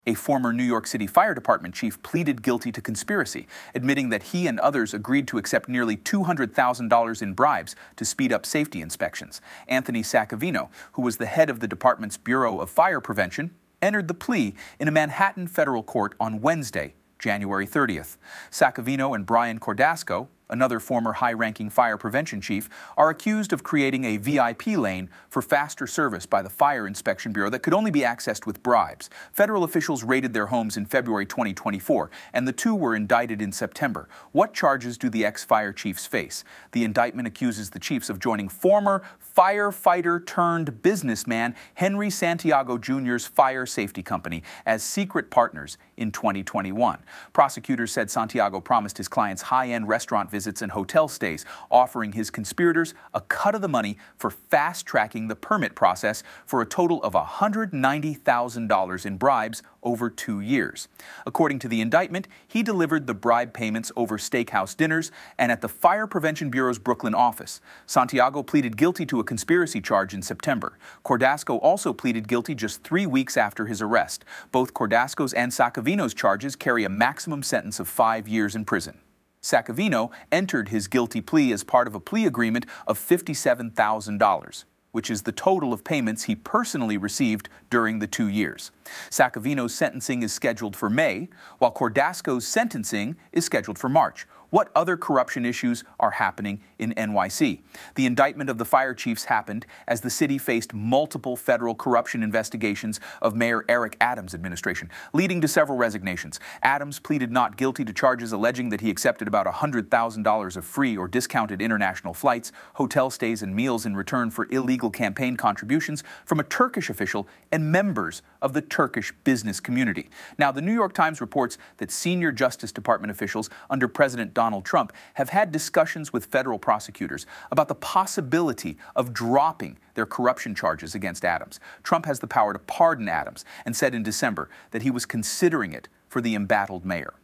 A former New York City Fire Department chief pleaded guilty to conspiracy, admitting that he and others agreed to accept nearly $200,000 in bribes to speed up safety inspections. Anthony Saccavino, who was the head of the department's Bureau of Fire Prevention, entered the plea in a Manhattan federal court on Wednesday, January 30th. Saccavino and Brian Cordasco, another former high-ranking fire prevention chief, are accused of creating a VIP lane for faster service by the Fire Inspection Bureau that could only be accessed with bribes. Federal officials raided their homes in February 2024, and the two were indicted in September. What charges do the ex-fire chiefs face? The indictment accuses the chiefs of joining former firefighter-turned-businessman Henry Santiago Jr.'s fire safety company as secret partners in 2021. Prosecutors said Santiago promised his clients high-end restaurant visits and hotel stays, offering his conspirators a cut of the money for fast-tracking the permit process for a total of $190,000 in bribes over 2 years. According to the indictment, he delivered the bribe payments over steakhouse dinners and at the Fire Prevention Bureau's Brooklyn office. Santiago pleaded guilty to a conspiracy charge in September. Cordasco also pleaded guilty just 3 weeks after his arrest. Both Cordasco's and Saccavino's charges carry a maximum sentence of 5 years in prison. Saccavino entered his guilty plea as part of a plea agreement of $57,000, which is the total of payments he personally received during the 2 years. Saccavino's sentencing is scheduled for May, while Cordasco's sentencing is scheduled for March. What other corruption issues are happening in NYC? The indictment of the fire chiefs happened as the city faced multiple federal corruption investigations of Mayor Eric Adams' administration, leading to several resignations. Adams pleaded not guilty to charges alleging that he accepted about $100,000 of free or discounted international flights, hotel stays, and meals in return for illegal campaign contributions from a Turkish official and members of the Turkish business community. Now, the New York Times reports that senior Justice Department officials under President Donald Trump have had discussions with federal prosecutors about the possibility of dropping their corruption charges against Adams. Trump has the power to pardon Adams and said in December that he was considering it for the embattled mayor.